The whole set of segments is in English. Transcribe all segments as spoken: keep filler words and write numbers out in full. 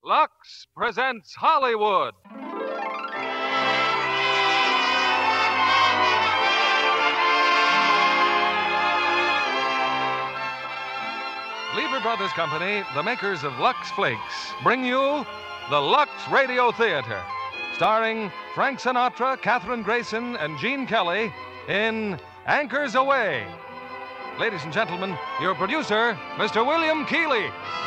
Lux presents Hollywood. Lever Brothers Company, the makers of Lux Flakes, bring you the Lux Radio Theater, starring Frank Sinatra, Katherine Grayson, and Gene Kelly in Anchors Aweigh. Ladies and gentlemen, your producer, Mister William Keighley.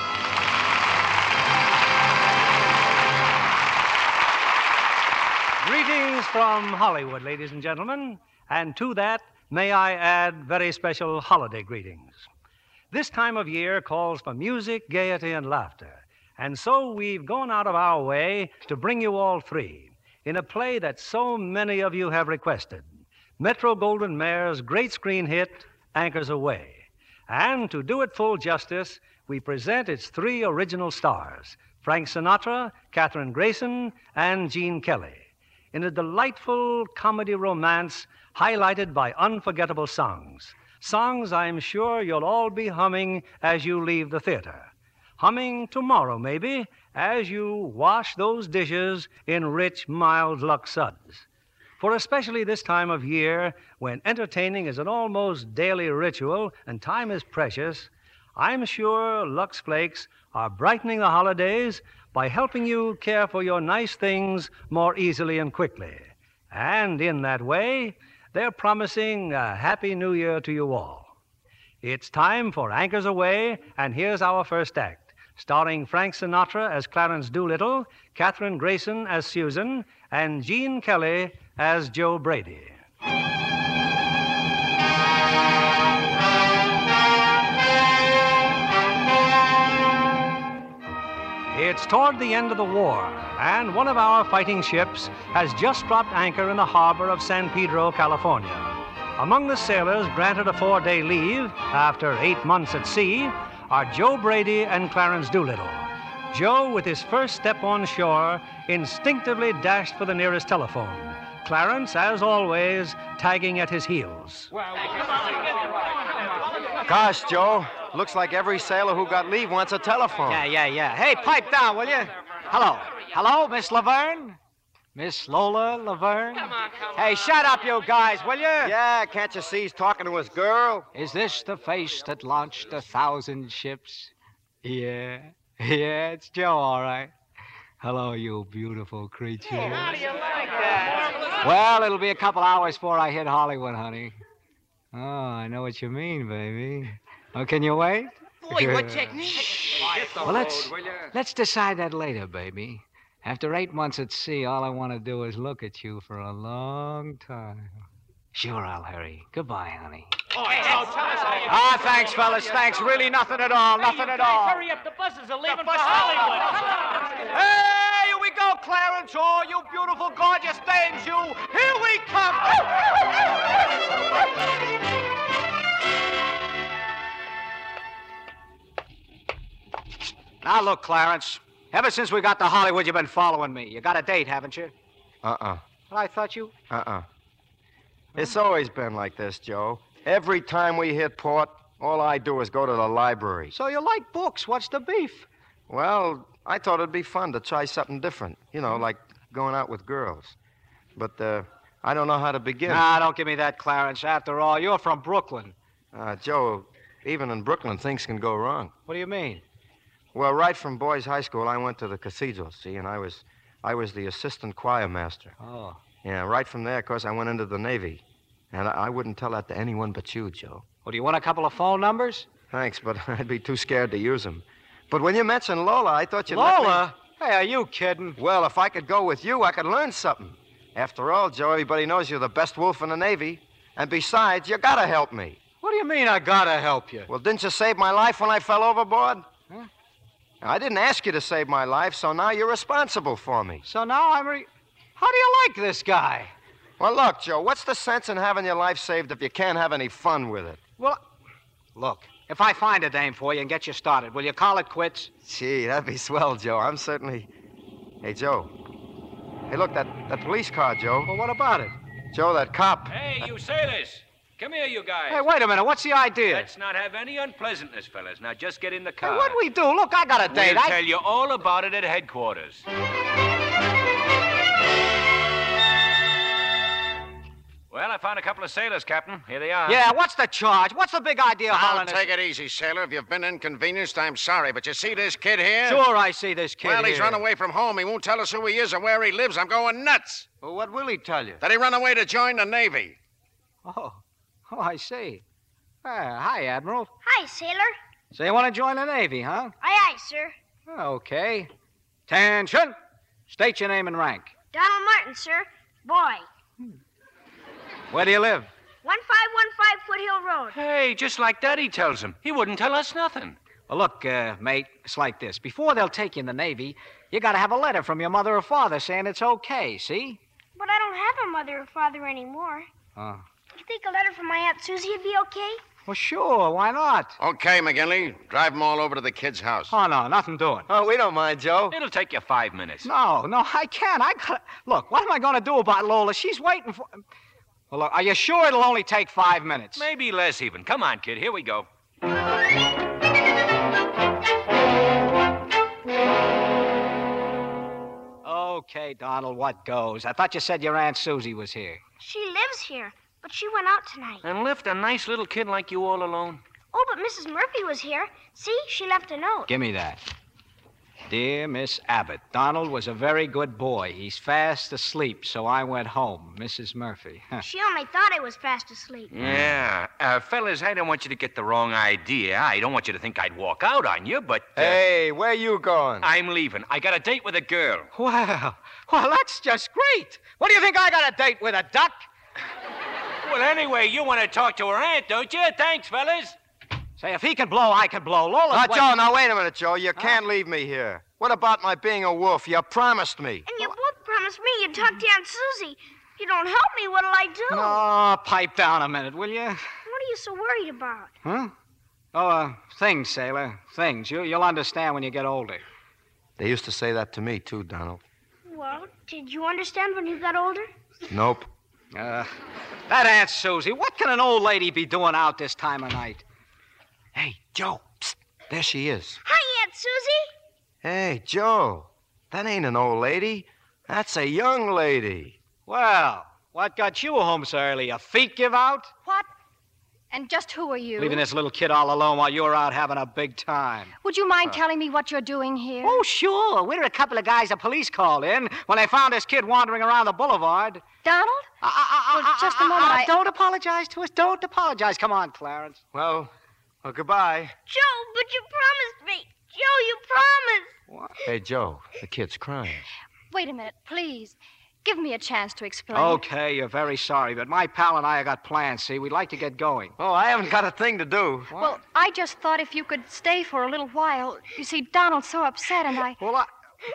Greetings from Hollywood, ladies and gentlemen, and to that, may I add very special holiday greetings. This time of year calls for music, gaiety, and laughter, and so we've gone out of our way to bring you all three in a play that so many of you have requested, Metro-Goldwyn-Mayer's great screen hit, Anchors Aweigh. And to do it full justice, we present its three original stars, Frank Sinatra, Katherine Grayson, and Gene Kelly, in a delightful comedy romance highlighted by unforgettable songs. Songs I'm sure you'll all be humming as you leave the theater. Humming tomorrow, maybe, as you wash those dishes in rich, mild Lux suds. For especially this time of year, when entertaining is an almost daily ritual and time is precious, I'm sure Lux Flakes are brightening the holidays by helping you care for your nice things more easily and quickly. And in that way, they're promising a happy new year to you all. It's time for Anchors Aweigh, and here's our first act, starring Frank Sinatra as Clarence Doolittle, Katherine Grayson as Susan, and Gene Kelly as Joe Brady. It's toward the end of the war, and one of our fighting ships has just dropped anchor in the harbor of San Pedro, California. Among the sailors granted a four-day leave after eight months at sea are Joe Brady and Clarence Doolittle. Joe, with his first step on shore, instinctively dashed for the nearest telephone. Clarence, as always, tagging at his heels. Gosh, Joe, looks like every sailor who got leave wants a telephone. Yeah, yeah, yeah. Hey, pipe down, will you? Hello. Hello, Miss Laverne? Miss Lola Laverne? Come on, come on. Hey, shut up, you guys, will you? Yeah, can't you see he's talking to his girl? Is this the face that launched a thousand ships? Yeah. Yeah, it's Joe, all right. Hello, you beautiful creature. Hey, how do you like that? Well, it'll be a couple hours before I hit Hollywood, honey. Oh, I know what you mean, baby. Oh, can you wait? Boy, what technique? Well, let's, let's decide that later, baby. After eight months at sea, all I want to do is look at you for a long time. Sure, I'll hurry. Goodbye, honey. Oh, hey, oh, tell us how you... Ah, thanks, fellas. Thanks. Really nothing at all. Nothing at all. Hurry up. The buses are leaving for Hollywood. Hey, here we go, Clarence. Oh, you beautiful, gorgeous dames, you. Here we come. Now, look, Clarence. Ever since we got to Hollywood, you've been following me. You got a date, haven't you? Uh-uh. Well, I thought you... Uh-uh. It's always been like this, Joe. Every time we hit port, all I do is go to the library. So you like books. What's the beef? Well, I thought it'd be fun to try something different. You know, like going out with girls. But, uh, I don't know how to begin. Nah, don't give me that, Clarence. After all, you're from Brooklyn. Uh, Joe, even in Brooklyn, things can go wrong. What do you mean? Well, right from boys' high school, I went to the cathedral, see, and I was I was the assistant choir master. Oh. Yeah, right from there, of course, I went into the Navy. And I, I wouldn't tell that to anyone but you, Joe. Well, do you want a couple of phone numbers? Thanks, but I'd be too scared to use them. But when you mentioned Lola, I thought you'd Lola? Hey, are you kidding? Let me... Well, if I could go with you, I could learn something. After all, Joe, everybody knows you're the best wolf in the Navy. And besides, you gotta help me. What do you mean I gotta help you? Well, didn't you save my life when I fell overboard? Huh? I didn't ask you to save my life, so now you're responsible for me. So now I'm re... How do you like this guy? Well, look, Joe, what's the sense in having your life saved if you can't have any fun with it? Well, look, if I find a dame for you and get you started, will you call it quits? Gee, that'd be swell, Joe. I'm certainly... Hey, Joe. Hey, look, that, that police car, Joe. Well, what about it? Joe, that cop. Hey, you sailors. Come here, you guys. Hey, wait a minute. What's the idea? Let's not have any unpleasantness, fellas. Now, just get in the Hey, car. what'd we do? Look, I got a date. We'll I... tell you all about it at headquarters. Well, I found a couple of sailors, Captain. Here they are. Yeah, what's the charge? What's the big idea, Now, Holland? take it easy, sailor. If you've been inconvenienced, I'm sorry. But you see this kid here? Sure, I see this kid Well, he's here. run away from home. He won't tell us who he is or where he lives. I'm going nuts. Well, what will he tell you? That he run away to join the Navy. Oh, oh, I see. Uh, hi, Admiral. Hi, sailor. So you want to join the Navy, huh? Aye, aye, sir. Okay. Attention. State your name and rank. Donald Martin, sir. Boy. Where do you live? one five one five Foothill Road. Hey, just like Daddy tells him. He wouldn't tell us nothing. Well, look, uh, mate, it's like this. Before they'll take you in the Navy, you got to have a letter from your mother or father saying it's okay, see? But I don't have a mother or father anymore. Oh. You think a letter from my Aunt Susie would be okay? Well, sure. Why not? Okay, McGinley. Drive them all over to the kid's house. Oh, no, nothing doing. Oh, we don't mind, Joe. It'll take you five minutes. No, no, I can't. I got. Look, what am I going to do about Lola? She's waiting for. Well, look, are you sure it'll only take five minutes? Maybe less even. Come on, kid. Here we go. Okay, Donald, what goes? I thought you said your Aunt Susie was here. She lives here, but she went out tonight. And left a nice little kid like you all alone? Oh, but Missus Murphy was here. See, she left a note. Give me that. Dear Miss Abbott, Donald was a very good boy. He's fast asleep, so I went home. Missus Murphy. She only thought I was fast asleep. Yeah. Uh, fellas, I don't want you to get the wrong idea. I don't want you to think I'd walk out on you, but... Uh, Hey, where you going? I'm leaving. I got a date with a girl. Well, well, that's just great. What do you think I got a date with, a duck? Well, anyway, you want to talk to her aunt, don't you? Thanks, fellas. Say, if he can blow, I can blow. Lola. Now, Joe, now, wait a minute, Joe. You can't leave me here. What about my being a wolf? You promised me. And you both promised me you'd talk to Aunt Susie. If you don't help me, what'll I do? Oh, pipe down a minute, will you? What are you so worried about? Huh? Oh, uh, things, sailor. Things. You, you'll understand when you get older. They used to say that to me, too, Donald. Well, did you understand when you got older? Nope. Uh, that Aunt Susie, what can an old lady be doing out this time of night? Hey, Joe. Psst. There she is. Hi, Aunt Susie. Hey, Joe. That ain't an old lady. That's a young lady. Well, what got you home so early? A feet give out? What? And just who are you? Leaving this little kid all alone while you're out having a big time. Would you mind telling me what you're doing here? Oh, sure. We're a couple of guys the police called in when they found this kid wandering around the boulevard. Donald? Uh, uh, uh, Well, uh, just a uh, moment, uh, I- Don't apologize to us. Don't apologize. Come on, Clarence. Well, well, goodbye. Joe, but you promised me. Joe, you promised. What? Hey, Joe, the kid's crying. Wait a minute, please. Give me a chance to explain. Okay, you're very sorry, but my pal and I have got plans, see? We'd like to get going. Oh, I haven't got a thing to do. Well, I just thought if you could stay for a little while. You see, Donald's so upset, and I. Well, I...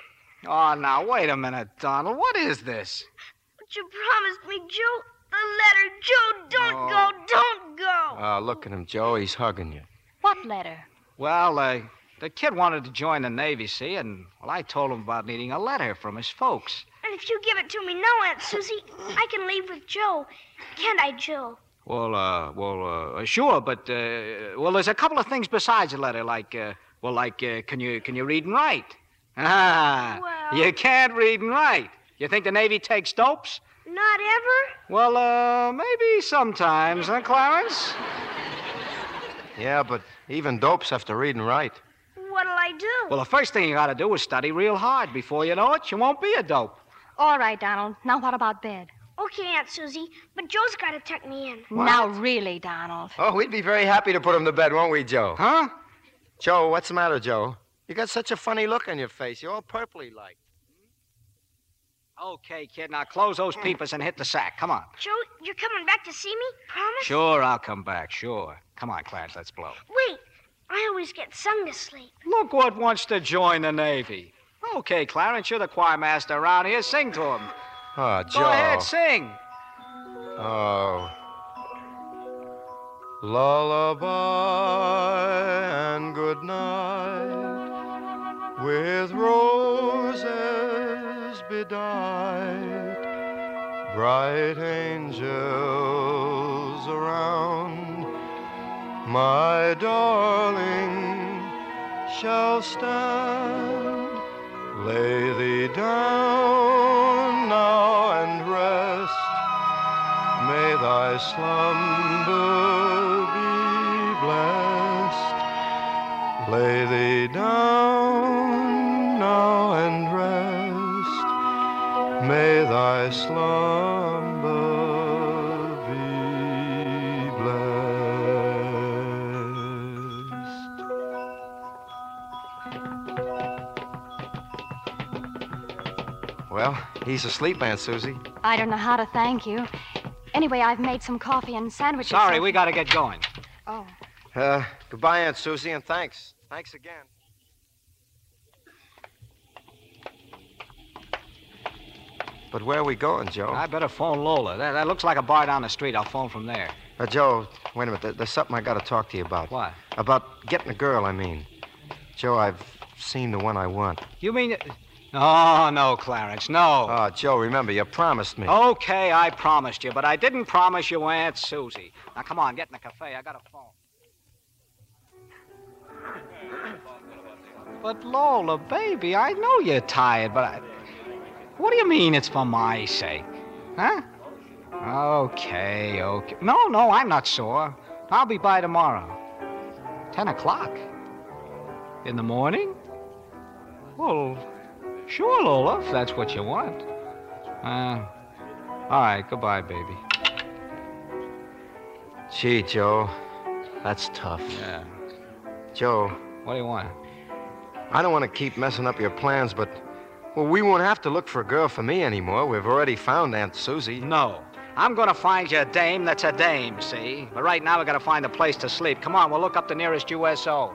Oh, now, wait a minute, Donald. What is this? But you promised me, Joe. The letter. Joe, don't Oh. go. Don't go. Oh, look at him, Joe. He's hugging you. What letter? Well, uh, the kid wanted to join the Navy, see? And, well, I told him about needing a letter from his folks. And if you give it to me now, Aunt Susie, I can leave with Joe. Can't I, Joe? Well, uh, well, uh, sure, but, uh, well, there's a couple of things besides the letter, like, uh, well, like, uh, can you, can you read and write? Ah, Well- you can't read and write. You think the Navy takes dopes? Not ever? Well, uh, maybe sometimes, huh, Clarence? Yeah, but even dopes have to read and write. What'll I do? Well, the first thing you gotta do is study real hard. Before you know it, you won't be a dope. All right, Donald. Now, what about bed? Okay, Aunt Susie, but Joe's got to tuck me in. Now, really, Donald. Oh, we'd be very happy to put him to bed, won't we, Joe? Huh? Joe, what's the matter, Joe? You got such a funny look on your face. You're all purpley like. Okay, kid, now close those peepers and hit the sack. Come on. Joe, you're coming back to see me? Promise? Sure, I'll come back, sure. Come on, Clarence, let's blow. Wait, I always get sung to sleep. Look what wants to join the Navy. Okay, Clarence, you're the choir master around here. Sing to him. Oh, Joe. Go ahead, sing. Oh. Lullaby and good night, with roses bedight, bright angels around, my darling shall stand. Lay thee down now and rest. May thy slumber be blessed. Lay thee down now and rest. May thy slumber be blessed. Well, he's asleep, Aunt Susie. I don't know how to thank you. Anyway, I've made some coffee and sandwiches. Sorry, so- we gotta get going. Oh. Uh, goodbye, Aunt Susie, and thanks. Thanks again. But where are we going, Joe? I better phone Lola. That, that looks like a bar down the street. I'll phone from there. Uh, Joe, wait a minute. There- There's something I got to talk to you about. What? About getting a girl, I mean. Joe, I've seen the one I want. You mean... Oh, no, Clarence, no. Oh, Joe, remember, you promised me. Okay, I promised you, but I didn't promise you Aunt Susie. Now, come on, get in the cafe. I got a phone. But, Lola, baby, I know you're tired, but I... What do you mean it's for my sake? Huh? Okay, okay. No, no, I'm not sore. I'll be by tomorrow. Ten o'clock? In the morning? Well, sure, Lola, if that's what you want. Uh, all right, goodbye, baby. Gee, Joe, that's tough. Yeah. Joe. What do you want? I don't want to keep messing up your plans, but, well, we won't have to look for a girl for me anymore. We've already found Aunt Susie. No. I'm going to find you a dame that's a dame, see? But right now, we got to find a place to sleep. Come on, we'll look up the nearest U S O.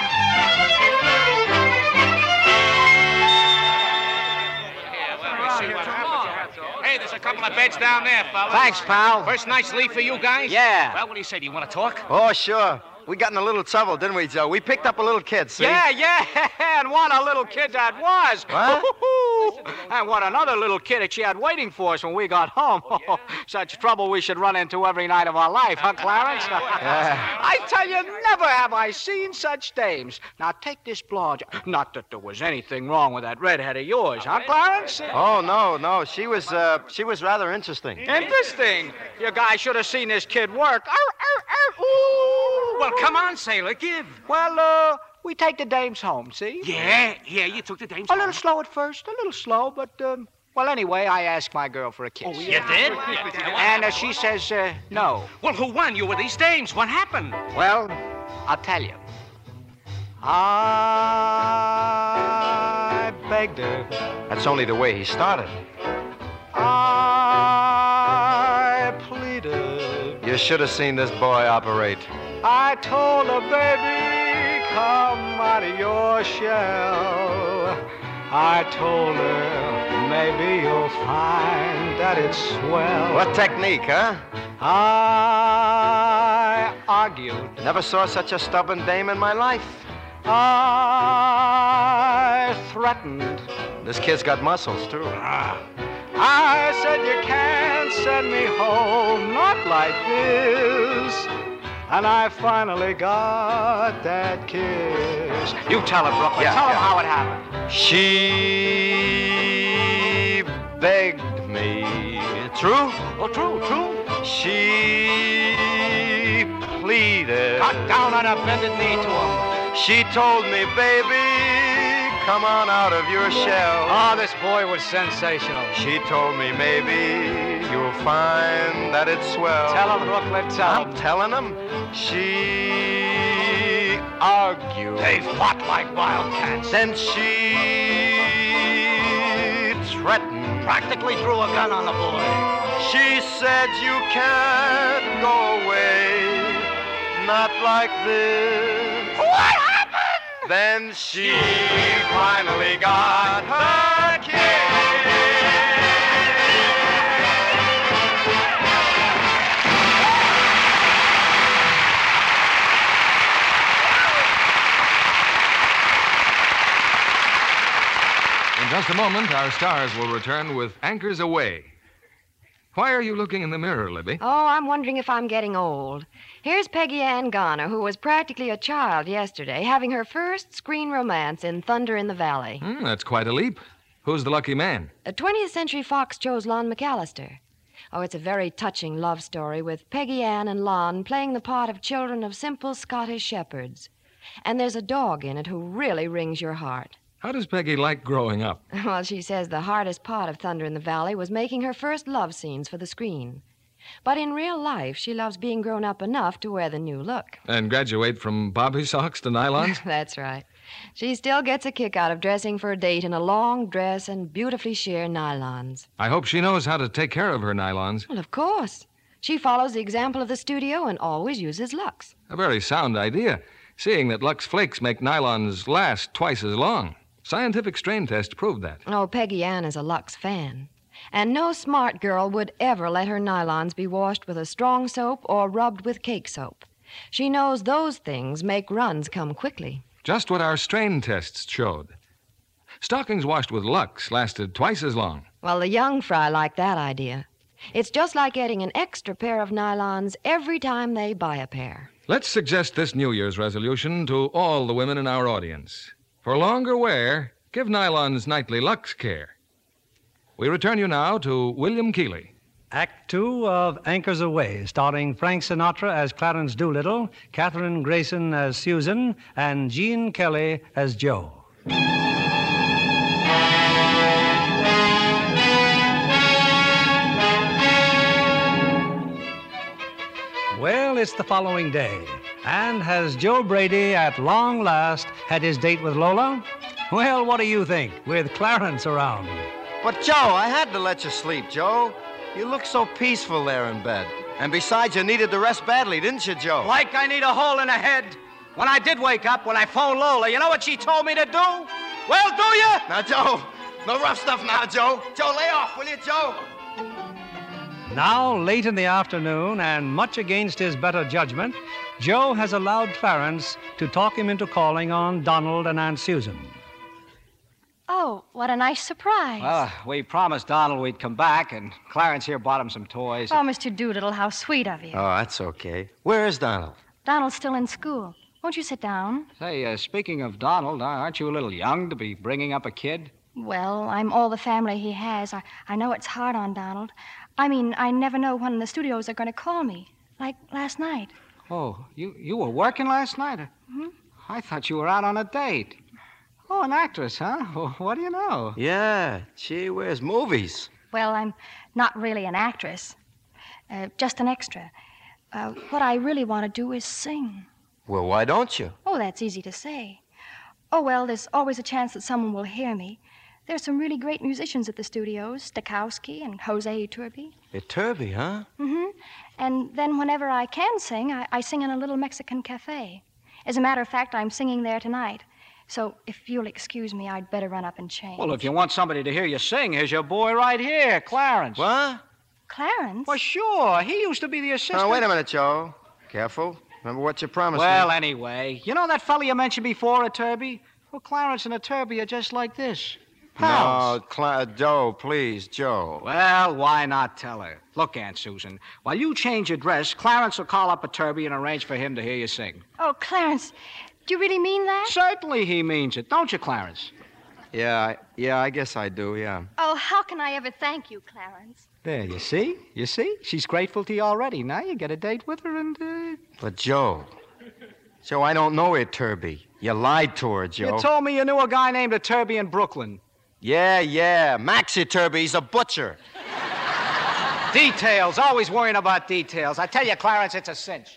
Hey, there's a couple of beds down there, fella. Thanks, pal. First night's leave for you guys? Yeah. Well, what do you say? Do you want to talk? Oh, sure. We got in a little trouble, didn't we, Joe? We picked up a little kid, see? Yeah, yeah, and what a little kid that was. What? And what another little kid that she had waiting for us when we got home. Oh, such trouble we should run into every night of our life, huh, Clarence? Yeah. I tell you, never have I seen such dames. Now, take this blonde. Not that there was anything wrong with that redhead of yours, huh, Clarence? Oh, no, no. She was, uh, she was rather interesting. Interesting. You guys should have seen this kid work. Arr, arr, arr. Ooh. Well, come on, sailor, give. Well, uh, we take the dames home, see? Yeah, yeah, you took the dames A home. little slow at first, a little slow, but, um, well, anyway, I asked my girl for a kiss. Oh, you did? And uh, she says, uh, no. Well, who won? You were these dames. What happened? Well, I'll tell you. I begged her. That's only the way he started. I pleaded. You should have seen this boy operate. I told her, baby, come out of your shell. I told her, maybe you'll find that it's swell. What technique, huh? I argued. Never saw such a stubborn dame in my life. I threatened. This kid's got muscles, too. I said, you can't send me home, not like this. And I finally got that kiss. You tell her, Brooklyn. Yeah, tell her yeah. how it happened. She begged me. True? Oh, true, true. She pleaded. Got down on a bended knee to him. She told me, baby, come on out of your shell. Oh, this boy was sensational. She told me, maybe you'll find that it's swell. Tell him, Brooklyn, tell I'm him. telling him. She argued. They fought like wildcats. Then she threatened. Practically threw a gun on the boy. She said, you can't go away, not like this. What happened? Then she finally got her kiss. In just a moment, our stars will return with Anchors Away. Why are you looking in the mirror, Libby? Oh, I'm wondering if I'm getting old. Here's Peggy Ann Garner, who was practically a child yesterday, having her first screen romance in Thunder in the Valley. Hmm, that's quite a leap. Who's the lucky man? A twentieth Century Fox chose Lon McAllister. Oh, it's a very touching love story with Peggy Ann and Lon playing the part of children of simple Scottish shepherds. And there's a dog in it who really wrings your heart. How does Peggy like growing up? Well, she says the hardest part of Thunder in the Valley was making her first love scenes for the screen. But in real life, she loves being grown up enough to wear the new look. And graduate from bobby socks to nylons? That's right. She still gets a kick out of dressing for a date in a long dress and beautifully sheer nylons. I hope she knows how to take care of her nylons. Well, of course. She follows the example of the studio and always uses Lux. A very sound idea, seeing that Lux Flakes make nylons last twice as long. Scientific strain tests proved that. Oh, Peggy Ann is a Lux fan. And no smart girl would ever let her nylons be washed with a strong soap or rubbed with cake soap. She knows those things make runs come quickly. Just what our strain tests showed. Stockings washed with Lux lasted twice as long. Well, the young fry like that idea. It's just like getting an extra pair of nylons every time they buy a pair. Let's suggest this New Year's resolution to all the women in our audience. For longer wear, give nylons nightly Lux care. We return you now to William Keighley. Act two of Anchors Aweigh, starring Frank Sinatra as Clarence Doolittle, Katherine Grayson as Susan, and Gene Kelly as Joe. Well, it's the following day. And has Joe Brady at long last had his date with Lola? Well, what do you think, with Clarence around? But, Joe, I had to let you sleep, Joe. You look so peaceful there in bed. And besides, you needed the rest badly, didn't you, Joe? Like I need a hole in the head. When I did wake up, when I phoned Lola, you know what she told me to do? Well, do you? Now, Joe, no rough stuff now, Joe. Joe, lay off, will you, Joe? Now, late in the afternoon, and much against his better judgment, Joe has allowed Clarence to talk him into calling on Donald and Aunt Susan. Oh, what a nice surprise. Well, we promised Donald we'd come back, and Clarence here bought him some toys. Oh, Mister Doolittle, how sweet of you. Oh, that's okay. Where is Donald? Donald's still in school. Won't you sit down? Say, uh, speaking of Donald, uh, aren't you a little young to be bringing up a kid? Well, I'm all the family he has. I, I know it's hard on Donald. I mean, I never know when the studios are going to call me, like last night. Oh, you, you were working last night? Hmm? I thought you were out on a date. Oh, an actress, huh? Well, what do you know? Yeah, she wears movies. Well, I'm not really an actress, uh, just an extra. Uh, what I really want to do is sing. Well, why don't you? Oh, that's easy to say. Oh, well, there's always a chance that someone will hear me. There's some really great musicians at the studios, Stokowski and Jose Iturbi. Iturbi, huh? Mm-hmm. And then whenever I can sing, I, I sing in a little Mexican cafe. As a matter of fact, I'm singing there tonight. So if you'll excuse me, I'd better run up and change. Well, if you want somebody to hear you sing, here's your boy right here, Clarence. What? Clarence? Well, sure. He used to be the assistant. Now, wait a minute, Joe. Careful. Remember what you promised Well, me. anyway, you know that fella you mentioned before, Iturbi? Well, Clarence and Iturbi are just like this. Pals. No, Cla- Joe, please, Joe. Well, why not tell her? Look, Aunt Susan, while you change your dress, Clarence will call up Iturbi and arrange for him to hear you sing. Oh, Clarence, do you really mean that? Certainly he means it, don't you, Clarence? Yeah, I, yeah, I guess I do, yeah. Oh, how can I ever thank you, Clarence? There, you see? You see? She's grateful to you already. Now you get a date with her and, uh... But, Joe, Joe, I don't know Iturbi. You lied to her, Joe. You told me you knew a guy named Iturbi in Brooklyn. Yeah, yeah, Max Iturbi, he's a butcher. Details, always worrying about details. I tell you, Clarence, it's a cinch.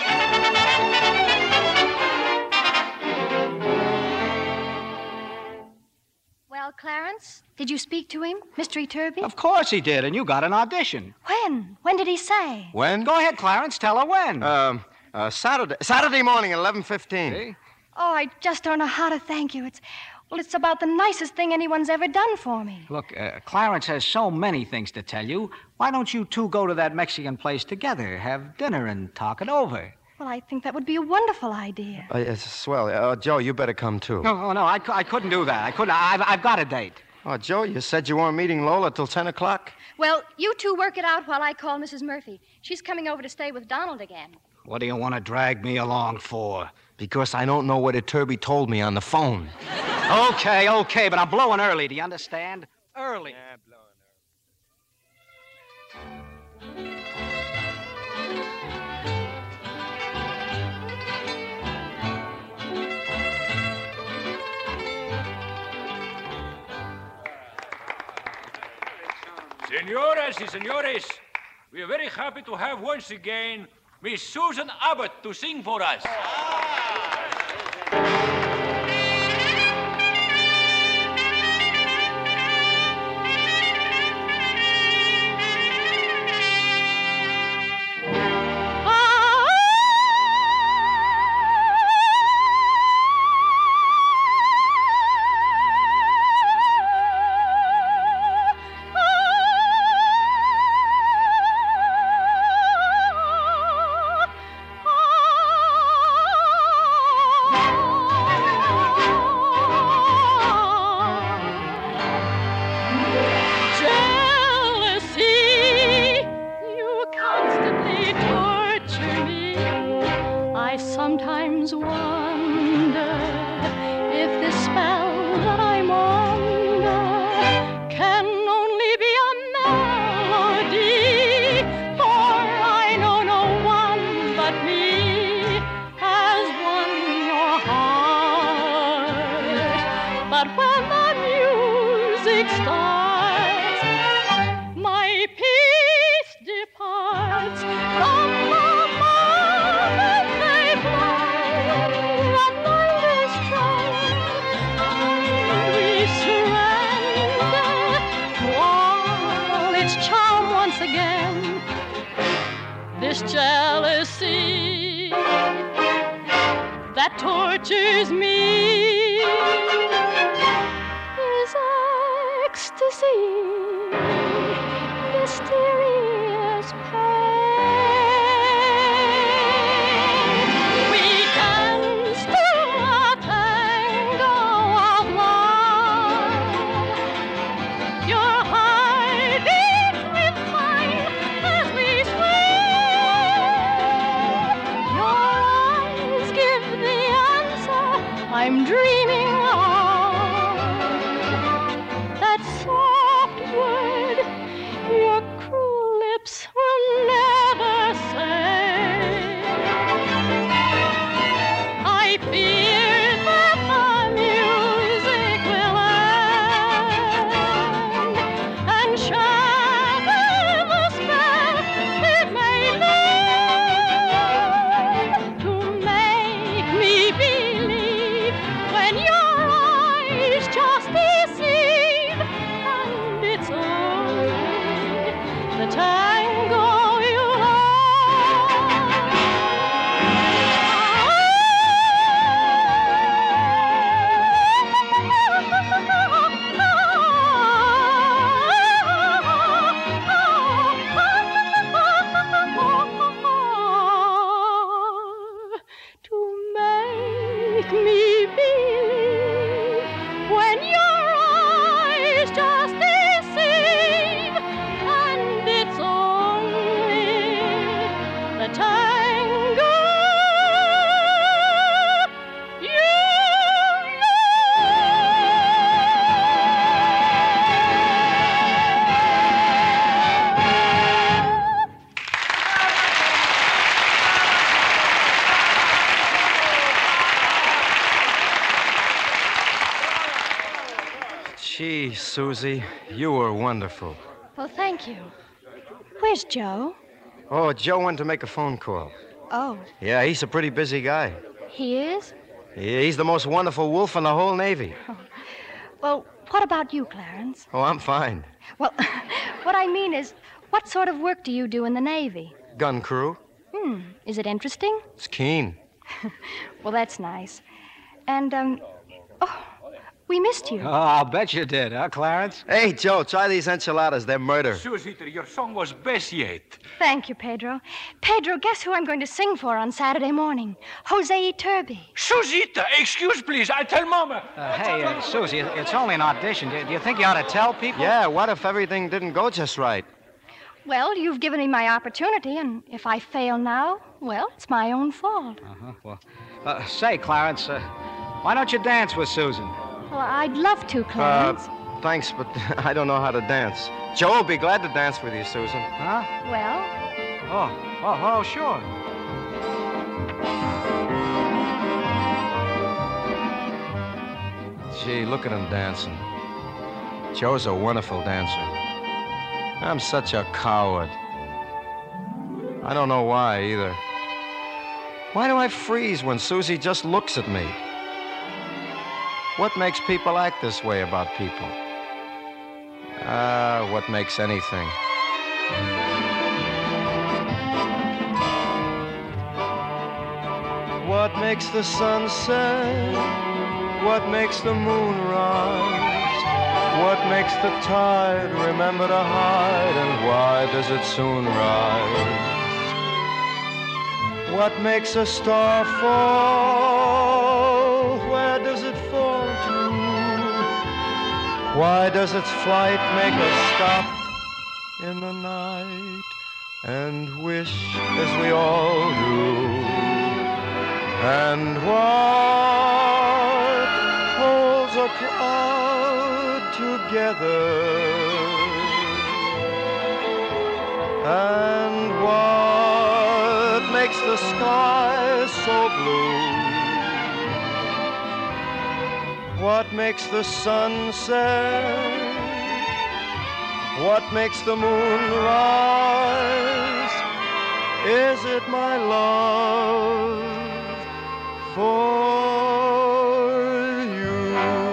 Well, Clarence, did you speak to him, Mister Iturbi? Of course he did, and you got an audition. When? When did he say? When? Go ahead, Clarence, tell her when. Um, uh, Saturday, Saturday morning at eleven fifteen. See? Oh, I just don't know how to thank you. It's, well, it's about the nicest thing anyone's ever done for me. Look, uh, Clarence has so many things to tell you. Why don't you two go to that Mexican place together, have dinner, and talk it over? Well, I think that would be a wonderful idea. Uh, it's swell. Uh, Joe, you better come, too. No, oh, no, I, I couldn't do that. I couldn't. I've, I've got a date. Oh, Joe, you said you weren't meeting Lola till ten o'clock? Well, you two work it out while I call Missus Murphy. She's coming over to stay with Donald again. What do you want to drag me along for? Because I don't know what Turby told me on the phone. Okay, okay, but I'm blowing early, do you understand? Early. Yeah, blowing Senoras y senores, we are very happy to have once again Miss Susan Abbott to sing for us. Gee, Susie, you were wonderful. Well, thank you. Where's Joe? Oh, Joe went to make a phone call. Oh, Yeah, he's a pretty busy guy. he is? Yeah, he's the most wonderful wolf in the whole Navy. Well, what about you, Clarence? Oh, I'm fine. Well, what I mean is, what sort of work do you do in the Navy? Gun crew. Hmm, is it interesting? It's keen. Well, that's nice. And, um, oh, We missed you. Oh, I'll bet you did, huh, Clarence? Hey, Joe, try these enchiladas. They're murder. Susita, your song was best yet. Thank you, Pedro. Pedro, guess who I'm going to sing for on Saturday morning? Jose Iturbi. Susita, excuse, please. I'll tell Mama. Uh, hey, uh, Susie, it's only an audition. Do, do you think you ought to tell people? Yeah, what if everything didn't go just right? Well, you've given me my opportunity, and if I fail now, well, it's my own fault. Uh-huh. Well, uh, say, Clarence, uh, why don't you dance with Susan? Well, I'd love to, Clarence. Uh, thanks, but I don't know how to dance. Joe will be glad to dance with you, Susan. Huh? Well? Oh, oh, oh, sure. Gee, look at him dancing. Joe's a wonderful dancer. I'm such a coward. I don't know why, either. Why do I freeze when Susie just looks at me? What makes people act this way about people? Ah, uh, what makes anything? What makes the sun set? What makes the moon rise? What makes the tide remember to hide? And why does it soon rise? What makes a star fall? Where does it fall to? Why does its flight make us stop in the night and wish as we all do? And what holds a cloud together? And what makes the sky so blue? What makes the sun set? What makes the moon rise? Is it my love for you?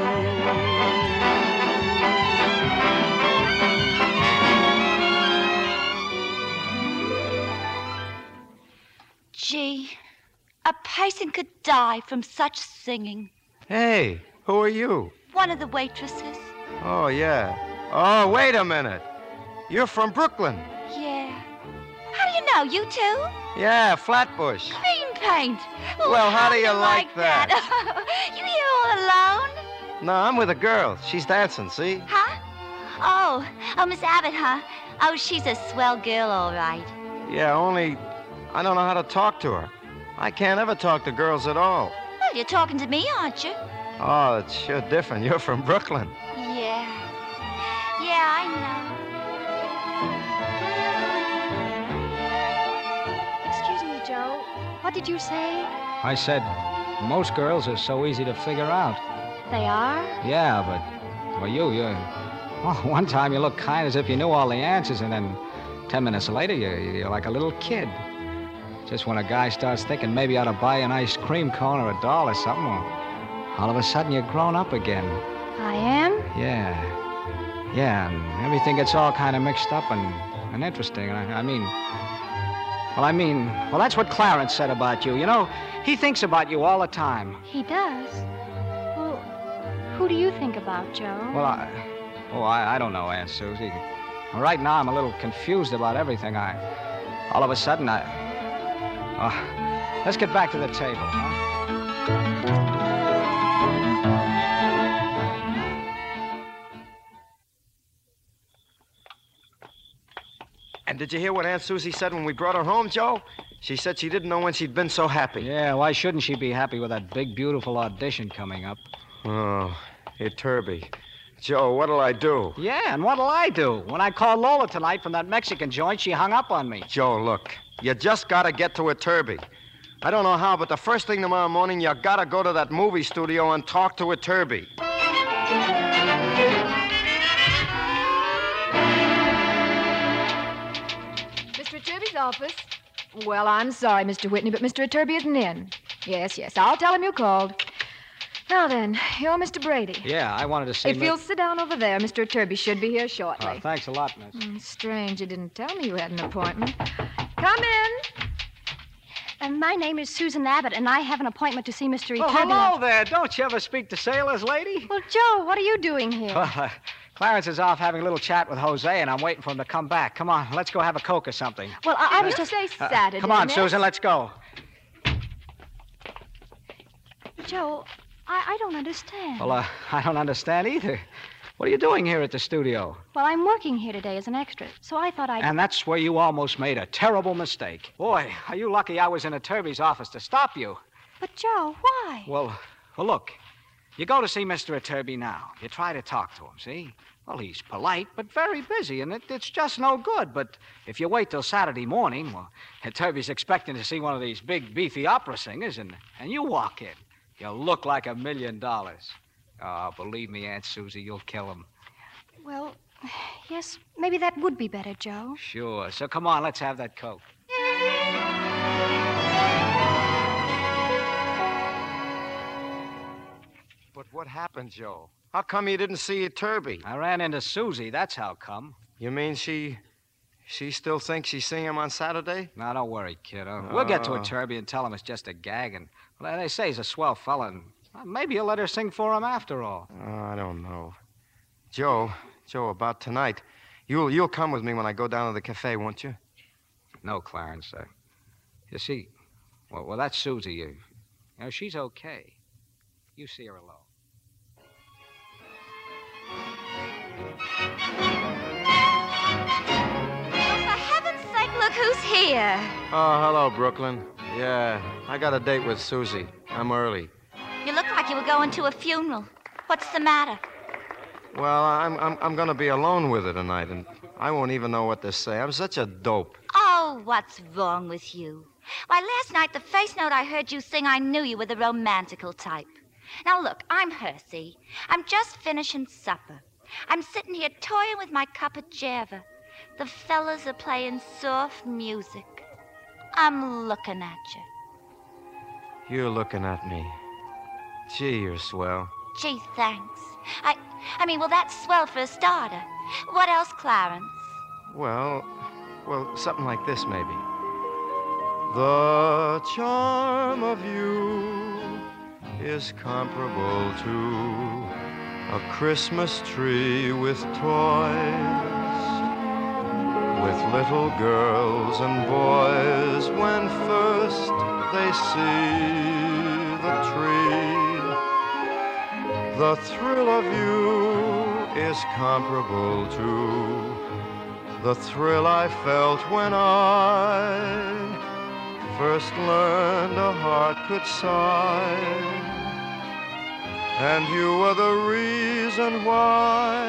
Gee, a person could die from such singing. Hey, who are you? One of the waitresses. Oh, yeah. Oh, wait a minute. You're from Brooklyn. Yeah. How do you know? You too? Yeah, Flatbush. Green paint. Oh, Well, how how do you like that? You here all alone? No, I'm with a girl. She's dancing, see? Huh? Oh, oh, Miss Abbott, huh? Oh, she's a swell girl, all right. Yeah, only I don't know how to talk to her. I can't ever talk to girls at all. Well, you're talking to me, aren't you? Oh, it's sure different. You're from Brooklyn. Yeah. Yeah, I know. Excuse me, Joe. What did you say? I said, most girls are so easy to figure out. They are? Yeah, but, well, you, you, well, one time you looked kind as if you knew all the answers, and then ten minutes later, you're, you're like a little kid. Just when a guy starts thinking maybe I ought to buy an ice cream cone or a doll or something, well, all of a sudden you're grown up again. I am? Yeah. Yeah, and everything gets all kind of mixed up and, and interesting. I, I mean, well, I mean, well, that's what Clarence said about you. You know, he thinks about you all the time. He does? Well, who do you think about, Joe? Well, I, oh, I, I don't know, Aunt Susie. Well, right now I'm a little confused about everything. I, all of a sudden, I, oh, let's get back to the table, huh? And did you hear what Aunt Susie said when we brought her home, Joe? She said she didn't know when she'd been so happy. Yeah, why shouldn't she be happy with that big, beautiful audition coming up? Oh, Iturbi. Joe, what'll I do? Yeah, and what'll I do? When I called Lola tonight from that Mexican joint, she hung up on me. Joe, look, you just gotta get to Iturbi. I don't know how, but the first thing tomorrow morning, you gotta go to that movie studio and talk to Iturbi. Mister Iturbi's office. Well, I'm sorry, Mister Whitney, but Mister Iturbi isn't in. Yes, yes, I'll tell him you called. Now then, you're Mister Brady. Yeah, I wanted to see... If Mi- you'll sit down over there, Mister Iturbi should be here shortly. Oh, thanks a lot, miss. Mm, strange you didn't tell me you had an appointment. Come in. Uh, my name is Susan Abbott, and I have an appointment to see Mister Oh, Eternity. hello there. Don't you ever speak to sailors, lady? Well, Joe, what are you doing here? Well, uh, Clarence is off having a little chat with Jose, and I'm waiting for him to come back. Come on, let's go have a Coke or something. Well, I, I was Did just... you say Uh, Saturday, come on, miss? Susan, let's go. Joe, I, I don't understand. Well, uh, I don't understand either. What are you doing here at the studio? Well, I'm working here today as an extra, so I thought I'd... And that's where you almost made a terrible mistake. Boy, are you lucky I was in Turby's office to stop you. But, Joe, why? Well, well, look. You go to see Mister Turby now. You try to talk to him, see? Well, he's polite, but very busy, and it, it's just no good. But if you wait till Saturday morning, well, Turby's expecting to see one of these big, beefy opera singers, and, and you walk in. You'll look like a million dollars. Oh, believe me, Aunt Susie, you'll kill him. Well, yes, maybe that would be better, Joe. Sure. So come on, let's have that Coke. But what happened, Joe? How come you didn't see Turby? I ran into Susie. That's how come. You mean she... she still thinks she's seeing him on Saturday? Now, don't worry, kid. Uh, We'll get to Oh. a Turby and tell him it's just a gag. And well, they say he's a swell fella, and uh, maybe you'll let her sing for him after all. Oh, I don't know. Joe, Joe, about tonight. You'll you'll come with me when I go down to the cafe, won't you? No, Clarence. Uh, you see, well, well, that's Susie. You, you know, she's okay. You see her alone. For heaven's sake, look who's here. Oh, hello, Brooklyn. Yeah, I got a date with Susie. I'm early. You look like you were going to a funeral. What's the matter? Well, I'm I'm I'm gonna be alone with her tonight, and I won't even know what to say. I'm such a dope. Oh, what's wrong with you? Why, last night, the face note I heard you sing, I knew you were the romantical type. Now, look, I'm Hersey. I'm just finishing supper. I'm sitting here toying with my cup of java. The fellas are playing soft music. I'm looking at you. You're looking at me. Gee, you're swell. Gee, thanks. I, I mean, well, that's swell for a starter. What else, Clarence? Well, well, something like this, maybe. The charm of you is comparable to a Christmas tree with toys, with little girls and boys when first they see the tree. The thrill of you is comparable to the thrill I felt when I first learned a heart could sigh. And you were the reason why.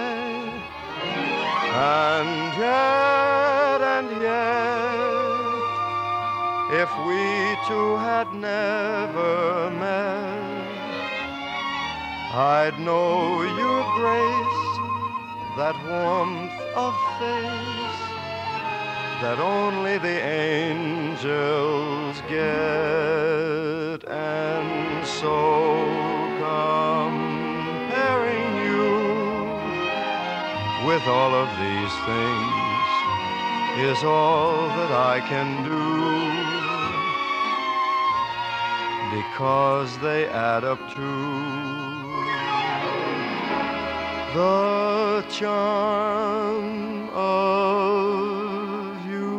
And yet, and yet, if we two had never met, I'd know your grace, that warmth of face that only the angels get. And so comparing you with all of these things is all that I can do, because they add up to the charm of you.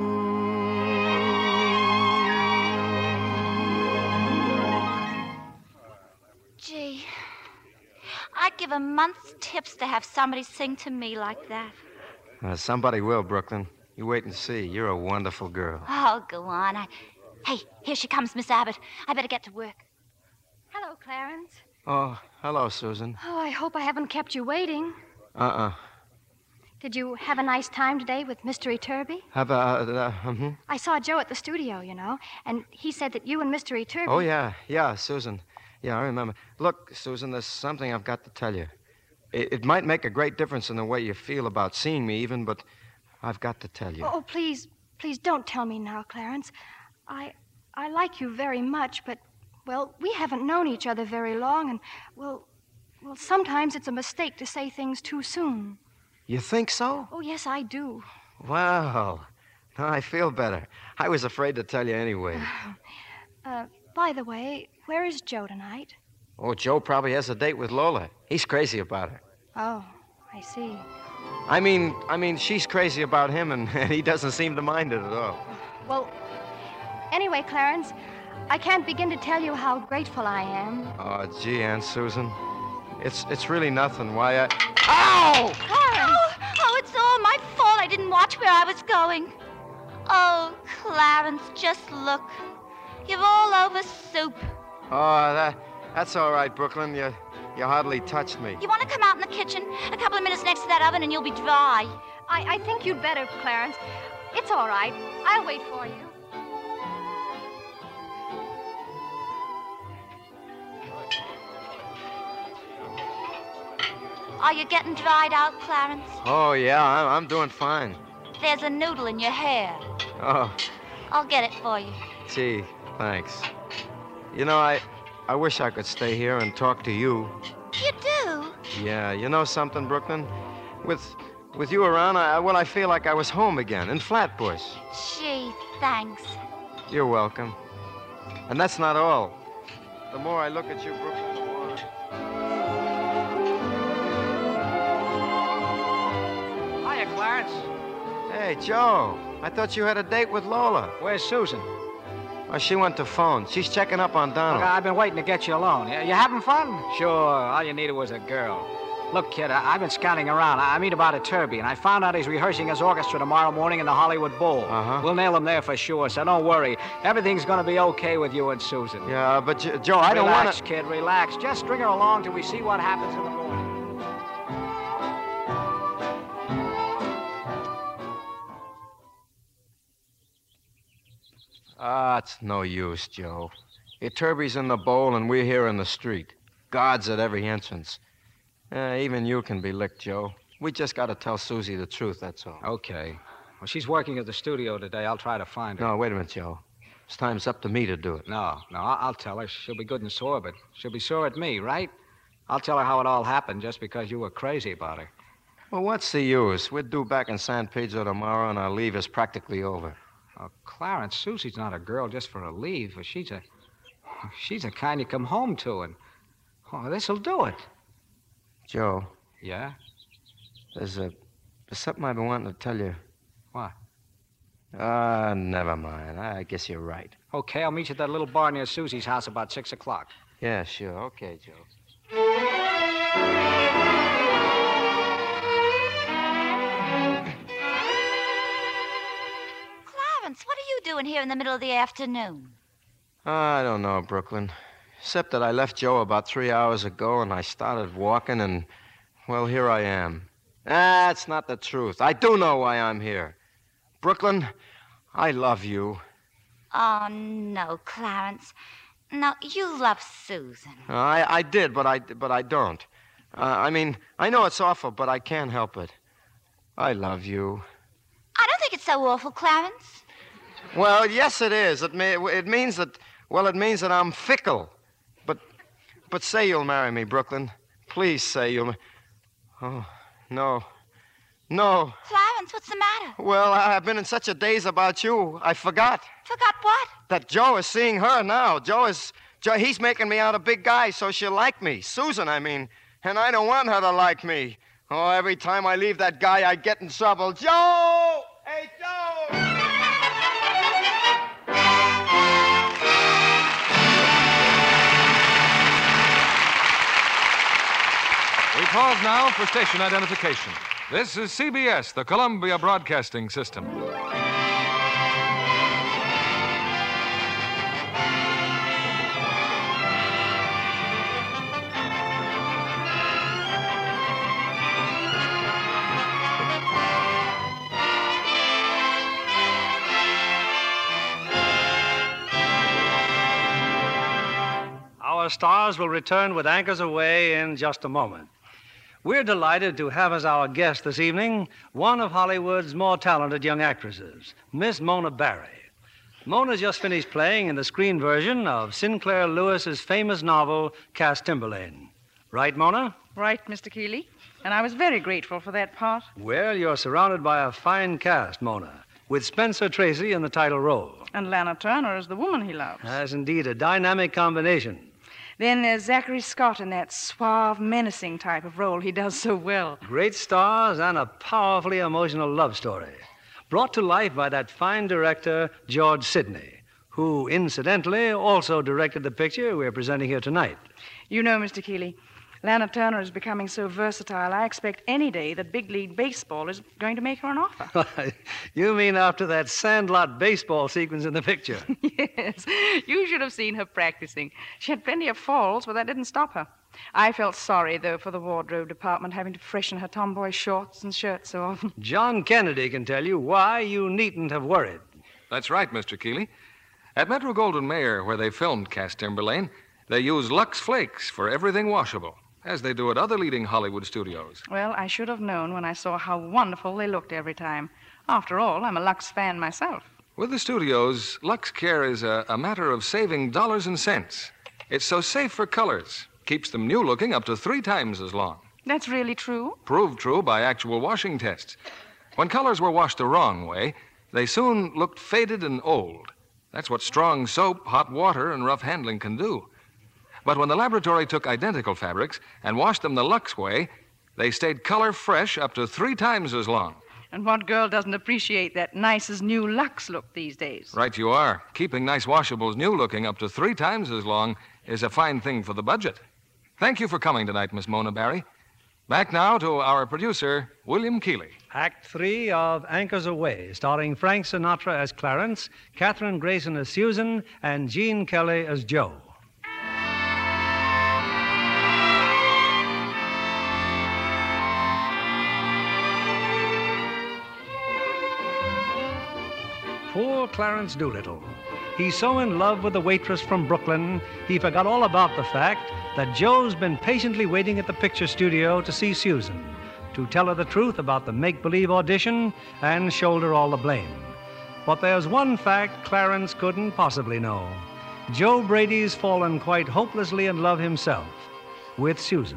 Gee, I'd give a month's tips to have somebody sing to me like that. Uh, somebody will, Brooklyn. You wait and see. You're a wonderful girl. Oh, go on. I... Hey, here she comes, Miss Abbott. I better get to work. Hello, Clarence. Oh, hello, Susan. Oh, I hope I haven't kept you waiting. Uh-uh. Did you have a nice time today with Mister Eturby? Have a... Uh, uh, uh-huh. I saw Joe at the studio, you know, and he said that you and Mister Eturby... Oh, yeah. Yeah, Susan. Yeah, I remember. Look, Susan, there's something I've got to tell you. It, it might make a great difference in the way you feel about seeing me even, but I've got to tell you. Oh, please, please don't tell me now, Clarence. I... I like you very much, but, well, we haven't known each other very long, and, well, well, sometimes it's a mistake to say things too soon. You think so? Oh, yes, I do. Well, now I feel better. I was afraid to tell you anyway. Uh, by the way, where is Joe tonight? Oh, Joe probably has a date with Lola. He's crazy about her. Oh, I see. I mean, I mean, she's crazy about him, and, and he doesn't seem to mind it at all. Well, anyway, Clarence, I can't begin to tell you how grateful I am. Oh, gee, Aunt Susan. It's it's really nothing. Why I... Ow! Clarence! Oh, oh, it's all my fault. I didn't watch where I was going. Oh, Clarence, just look. You're all over soup. Oh, that that's all right, Brooklyn. You you hardly touched me. You want to come out in the kitchen? A couple of minutes next to that oven and you'll be dry. I, I think you'd better, Clarence. It's all right. I'll wait for you. Are you getting dried out, Clarence? Oh, yeah, I'm, I'm doing fine. There's a noodle in your hair. Oh, I'll get it for you. gee, thanks. You know, I I wish I could stay here and talk to you. You do? Yeah, you know something, Brooklyn? With with you around, I well, I feel like I was home again in Flatbush. Gee, thanks. You're welcome. And that's not all. The more I look at you, Brooklyn, the more... Hiya, Clarence. Hey, Joe. I thought you had a date with Lola. Where's Susan? Oh, she went to phone. She's checking up on Donald. Look, I've been waiting to get you alone. You, you having fun? Sure. All you needed was a girl. Look, kid, I, I've been scouting around. I, I mean about Iturbi, and I found out he's rehearsing his orchestra tomorrow morning in the Hollywood Bowl. Uh-huh. We'll nail him there for sure, so don't worry. Everything's going to be okay with you and Susan. Yeah, but, J- Joe, I don't want to... Relax, kid, relax. Just string her along till we see what happens in the morning. Ah, it's no use, Joe. Iturbi's in the bowl, and we're here in the street. Guards at every entrance. Uh, even you can be licked, Joe. We just got to tell Susie the truth, that's all. Okay. Well, she's working at the studio today. I'll try to find her. No, wait a minute, Joe. It's time's up to me to do it. No, no, I- I'll tell her. She'll be good and sore, but she'll be sore at me, right? I'll tell her how it all happened just because you were crazy about her. Well, what's the use? We're due back in San Pedro tomorrow, and our leave is practically over. Oh, Clarence, Susie's not a girl just for a leave. She's a... She's the kind you come home to, and... Oh, this'll do it. Joe. Yeah? There's a... There's something I've been wanting to tell you. What? Ah, uh, never mind. I guess you're right. Okay, I'll meet you at that little bar near Susie's house about six o'clock. Yeah, sure. Okay, Joe. Clarence, what are you doing here in the middle of the afternoon? I don't know, Brooklyn. Except that I left Joe about three hours ago, and I started walking, and, well, here I am. That's not the truth. I do know why I'm here. Brooklyn, I love you. Oh, no, Clarence. No, you love Susan. I, I did, but I, but I don't. Uh, I mean, I know it's awful, but I can't help it. I love you. I don't think it's so awful, Clarence. Well, yes, it is. It, may, it means that, well, it means that I'm fickle. But, but say you'll marry me, Brooklyn. Please say you'll... Oh, no. No. Clarence, what's the matter? Well, I've been in such a daze about you, I forgot. Forgot what? That Joe is seeing her now. Joe is... Joe, he's making me out a big guy so she'll like me. Susan, I mean. And I don't want her to like me. Oh, every time I leave that guy, I get in trouble. Joe! Hey, Joe! We pause now for station identification. This is C B S, the Columbia Broadcasting System. Our stars will return with Anchors Away in just a moment. We're delighted to have as our guest this evening one of Hollywood's more talented young actresses, Miss Mona Barry. Mona's just finished playing in the screen version of Sinclair Lewis's famous novel, Cass Timberlane. Right, Mona? Right, Mister Keeley. And I was very grateful for that part. Well, you're surrounded by a fine cast, Mona, with Spencer Tracy in the title role. And Lana Turner is the woman he loves. That's indeed a dynamic combination. Then there's Zachary Scott in that suave, menacing type of role he does so well. Great stars and a powerfully emotional love story, brought to life by that fine director, George Sidney, who, incidentally, also directed the picture we're presenting here tonight. You know, Mister Keeley, Lana Turner is becoming so versatile, I expect any day that Big League Baseball is going to make her an offer. You mean after that sandlot baseball sequence in the picture? Yes. You should have seen her practicing. She had plenty of falls, but that didn't stop her. I felt sorry, though, for the wardrobe department having to freshen her tomboy shorts and shirts so often. John Kennedy can tell you why you needn't have worried. That's right, Mister Keeley. At Metro-Goldwyn-Mayer, where they filmed Cass Timberlane, they use Lux Flakes for everything washable, as they do at other leading Hollywood studios. Well, I should have known when I saw how wonderful they looked every time. After all, I'm a Lux fan myself. With the studios, Lux Care is a, a matter of saving dollars and cents. It's so safe for colors. Keeps them new-looking up to three times as long. That's really true? Proved true by actual washing tests. When colors were washed the wrong way, they soon looked faded and old. That's what strong soap, hot water, and rough handling can do. But when the laboratory took identical fabrics and washed them the Lux way, they stayed color fresh up to three times as long. And what girl doesn't appreciate that nice as new Lux look these days? Right you are. Keeping nice washables new-looking up to three times as long is a fine thing for the budget. Thank you for coming tonight, Miss Mona Barry. Back now to our producer, William Keeley. Act three of Anchors Aweigh, starring Frank Sinatra as Clarence, Katherine Grayson as Susan, and Gene Kelly as Joe. Poor Clarence Doolittle. He's so in love with the waitress from Brooklyn, he forgot all about the fact that Joe's been patiently waiting at the picture studio to see Susan, to tell her the truth about the make-believe audition and shoulder all the blame. But there's one fact Clarence couldn't possibly know. Joe Brady's fallen quite hopelessly in love himself with Susan.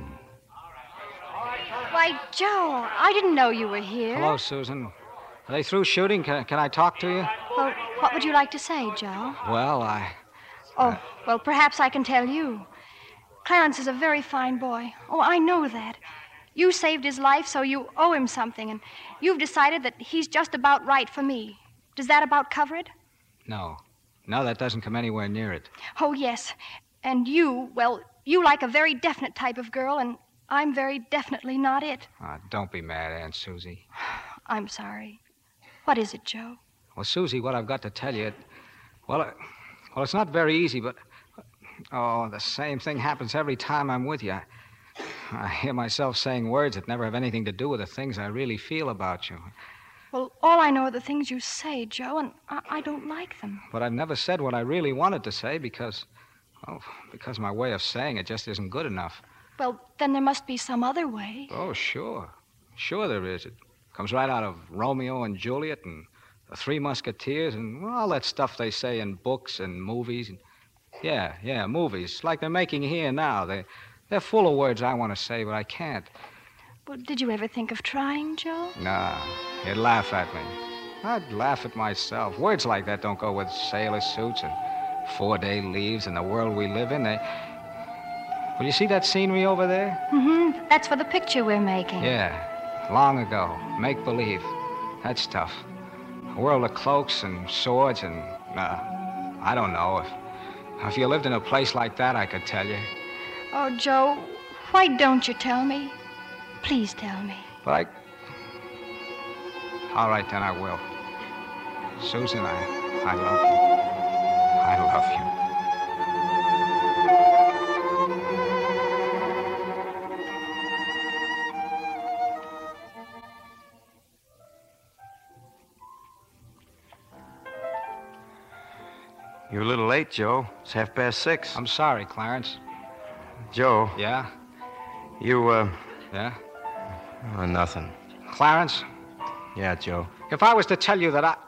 Why, Joe, I didn't know you were here. Hello, Susan. Are they through shooting? Can, can I talk to you? Well, what would you like to say, Joe? Well, I... Oh, well, perhaps I can tell you. Clarence is a very fine boy. Oh, I know that. You saved his life, so you owe him something, and you've decided that he's just about right for me. Does that about cover it? No. No, that doesn't come anywhere near it. Oh, yes. And you, well, you like a very definite type of girl, and I'm very definitely not it. Uh, don't be mad, Aunt Susie. I'm sorry. What is it, Joe? Well, Susie, what I've got to tell you, it, well, it, well, it's not very easy, but, oh, the same thing happens every time I'm with you. I, I hear myself saying words that never have anything to do with the things I really feel about you. Well, all I know are the things you say, Joe, and I, I don't like them. But I've never said what I really wanted to say because, oh, because my way of saying it just isn't good enough. Well, then there must be some other way. Oh, sure. Sure there is. It comes right out of Romeo and Juliet and the Three Musketeers and well, all that stuff they say in books and movies. And, yeah, yeah, movies, like they're making here now. They, they're full of words I want to say, but I can't. Well, did you ever think of trying, Joe? Nah, you'd laugh at me. I'd laugh at myself. Words like that don't go with sailor suits and four-day leaves and the world we live in. They... Well, you see that scenery over there? Mm-hmm. That's for the picture we're making. Yeah. Long ago. Make-believe. That's tough. A world of cloaks and swords and, uh, I don't know. If, if you lived in a place like that, I could tell you. Oh, Joe, why don't you tell me? Please tell me. But I... All right, then I will. Susan, I, I love you. I love you. You're a little late, Joe. It's half past six. I'm sorry, Clarence. Joe. Yeah? You, uh... Yeah? Oh, nothing. Clarence? Yeah, Joe. If I was to tell you that I...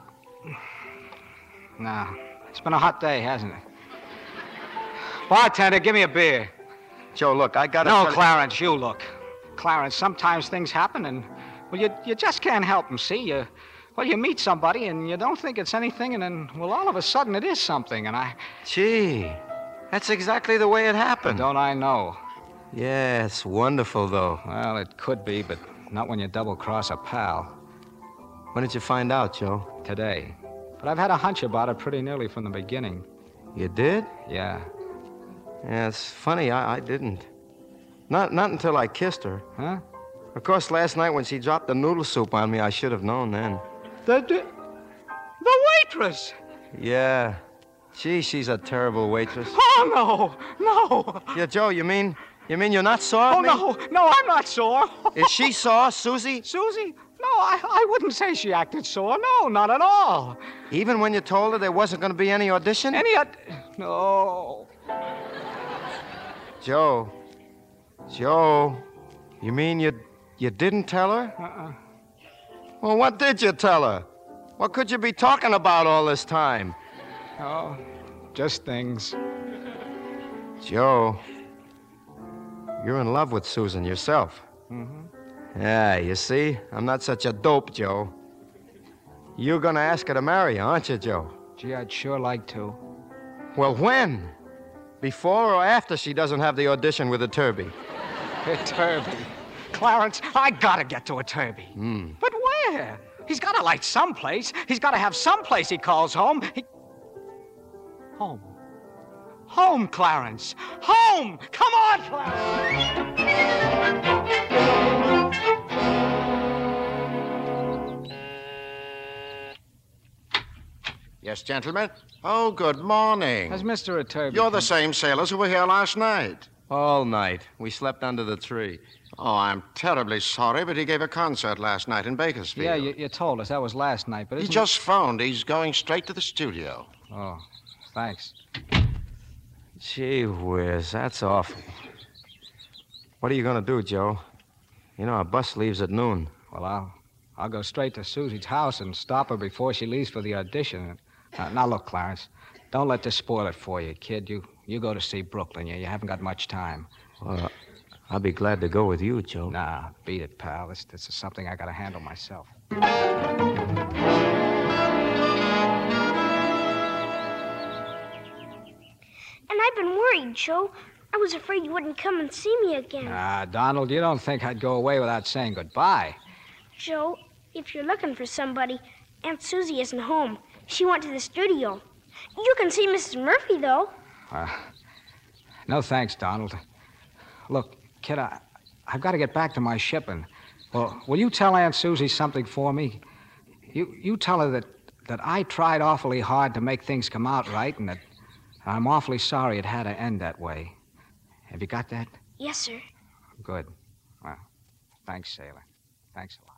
No. It's been a hot day, hasn't it? Bartender, give me a beer. Joe, look, I gotta... No, tell Clarence, you look. Clarence, sometimes things happen and... Well, you, you just can't help them, see? You, Well, you meet somebody and you don't think it's anything, and then, well, all of a sudden it is something, and I... Gee, that's exactly the way it happened. Don't I know? Yeah, it's wonderful, though. Well, it could be, but not when you double-cross a pal. When did you find out, Joe? Today. But I've had a hunch about it pretty nearly from the beginning. You did? Yeah. Yeah, it's funny, I, I didn't. Not not until I kissed her. Huh? Of course, last night when she dropped the noodle soup on me, I should have known then. The, the, the waitress! Yeah. Gee, she's a terrible waitress. Oh, no, no. Yeah, Joe, you mean, you mean you're not sore at Oh, me? no, no, I'm not sore. Is she sore, Susie? Susie? No, I, I wouldn't say she acted sore. No, not at all. Even when you told her there wasn't going to be any audition? Any aud... No. Joe. Joe. You mean you you didn't tell her? Uh-uh. Well, what did you tell her? What could you be talking about all this time? Oh, just things. Joe, you're in love with Susan yourself. Mm-hmm. Yeah, you see? I'm not such a dope, Joe. You're gonna ask her to marry you, aren't you, Joe? Gee, I'd sure like to. Well, when? Before or after she doesn't have the audition with the Turby? A Turby. Clarence, I gotta get to a Turby. Hmm. But where? He's gotta light someplace. He's gotta have someplace he calls home. He... Home. Home, Clarence. Home! Come on, Clarence! Yes, gentlemen? Oh, good morning. Has Mister Turby... You're the same sailors who were here last night. All night. We slept under the tree. Oh, I'm terribly sorry, but he gave a concert last night in Bakersfield. Yeah, you, you told us. That was last night, but He isn't just phoned. He's going straight to the studio. Oh, thanks. Gee whiz, that's awful. What are you gonna do, Joe? You know, our bus leaves at noon. Well, I'll, I'll go straight to Susie's house and stop her before she leaves for the audition. Uh, now, look, Clarence, don't let this spoil it for you, kid. You you go to see Brooklyn. You, you haven't got much time. Well, I'll be glad to go with you, Joe. Nah, beat it, pal. This, this is something I gotta handle myself. And I've been worried, Joe. I was afraid you wouldn't come and see me again. Ah, Donald, you don't think I'd go away without saying goodbye. Joe, if you're looking for somebody, Aunt Susie isn't home. She went to the studio. You can see Missus Murphy, though. Uh, no thanks, Donald. Look, kid, I, I've got to get back to my shipping. Well, will you tell Aunt Susie something for me? You you tell her that, that I tried awfully hard to make things come out right, and that I'm awfully sorry it had to end that way. Have you got that? Yes, sir. Good. Well, thanks, Sailor. Thanks a lot.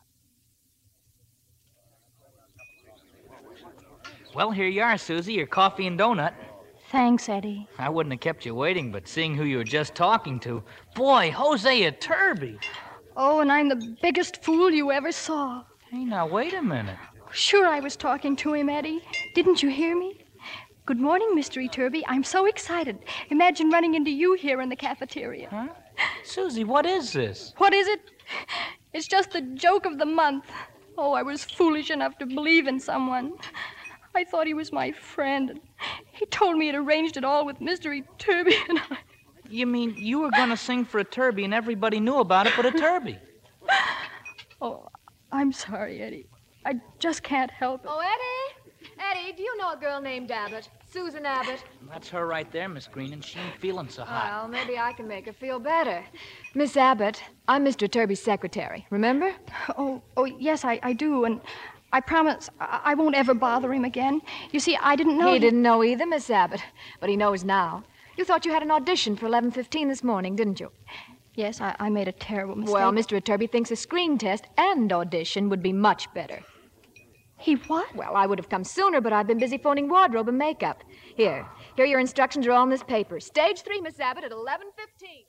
Well, here you are, Susie, your coffee and donut. Thanks, Eddie. I wouldn't have kept you waiting, but seeing who you were just talking to. Boy, Hosea Turby. Oh, and I'm the biggest fool you ever saw. Hey, now, wait a minute. Sure I was talking to him, Eddie. Didn't you hear me? Good morning, Mister Turby. I'm so excited. Imagine running into you here in the cafeteria. Huh? Susie, what is this? What is it? It's just the joke of the month. Oh, I was foolish enough to believe in someone. I thought he was my friend. And he told me he'd arranged it all with Mister Turby, and I... You mean you were going to sing for a Turby and everybody knew about it but a Turby? Oh, I'm sorry, Eddie. I just can't help it. Oh, Eddie! Eddie, do you know a girl named Abbott? Susan Abbott. That's her right there, Miss Green, and she ain't feeling so hot. Well, maybe I can make her feel better. Miss Abbott, I'm Mister Turby's secretary. Remember? Oh, oh, yes, I, I do, and I promise I, I won't ever bother him again. You see, I didn't know... He didn't know either, Miss Abbott, but he knows now. You thought you had an audition for eleven fifteen this morning, didn't you? Yes, I, I made a terrible mistake. Well, Mister Turby thinks a screen test and audition would be much better. He what? Well, I would have come sooner, but I've been busy phoning wardrobe and makeup. Here, here your instructions are all on this paper. Stage three, Miss Abbott, at eleven fifteen.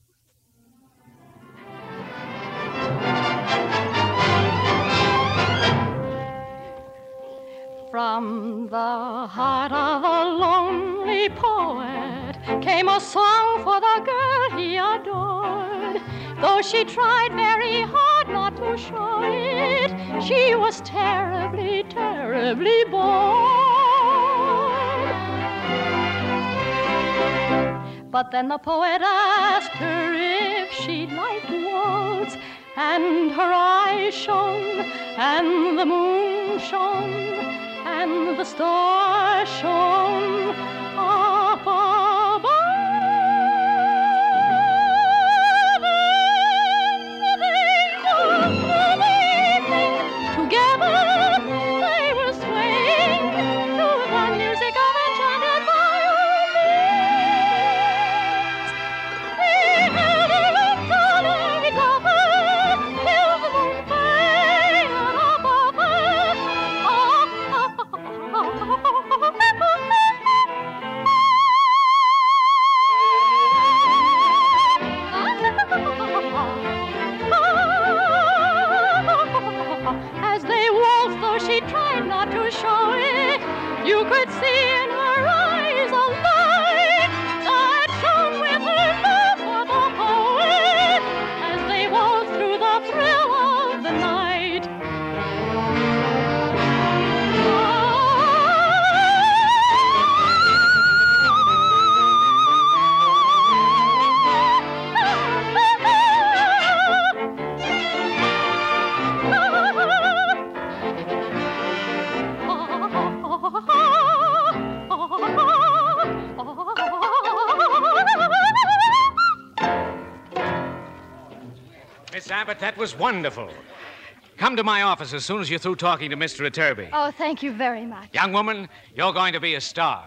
From the heart of a lonely poet came a song for the girl he adored. Though she tried very hard not to show it, night, she was terribly, terribly bored. But then the poet asked her if she'd like to waltz, and her eyes shone, and the moon shone, and the stars shone up above. And they moved through the evening. Together they were swaying to the music of enchanted violins. They had a look on every lover till the moon faded above her. As they waltzed, though she tried not to show it, you could see in her eyes a light that shone with her love for the poet as they waltzed through the thrill of the night. Miss Abbott, that was wonderful. Come to my office as soon as you're through talking to Mister Iturby. Oh, thank you very much. Young woman, you're going to be a star.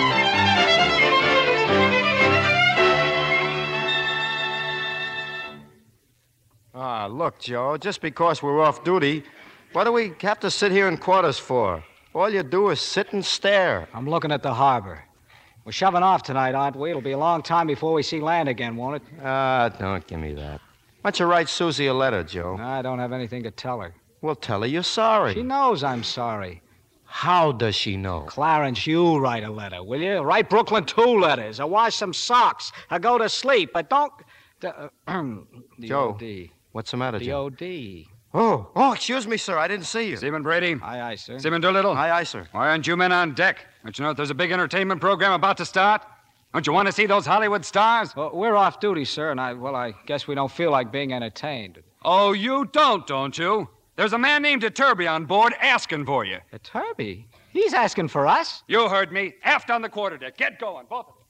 Ah, look, Joe, just because we're off duty, what do we have to sit here in quarters for? All you do is sit and stare. I'm looking at the harbor. We're shoving off tonight, aren't we? It'll be a long time before we see land again, won't it? Ah, don't give me that. Why don't you write Susie a letter, Joe? I don't have anything to tell her. Well, tell her you're sorry. She knows I'm sorry. How does she know? Clarence, you write a letter, will you? Write Brooklyn two letters, or wash some socks, or go to sleep, but don't... Uh, the Joe, O D. What's the matter, The Joe? O D. Oh, oh, excuse me, sir. I didn't see you. Seaman Brady. Aye, aye, sir. Seaman Doolittle. Aye, aye, sir. Why aren't you men on deck? Don't you know that there's a big entertainment program about to start? Don't you want to see those Hollywood stars? Well, we're off duty, sir, and I, well, I guess we don't feel like being entertained. Oh, you don't, don't you? There's a man named Iturby on board asking for you. Iturby? He's asking for us? You heard me. Aft on the quarterdeck. Get going, both of you.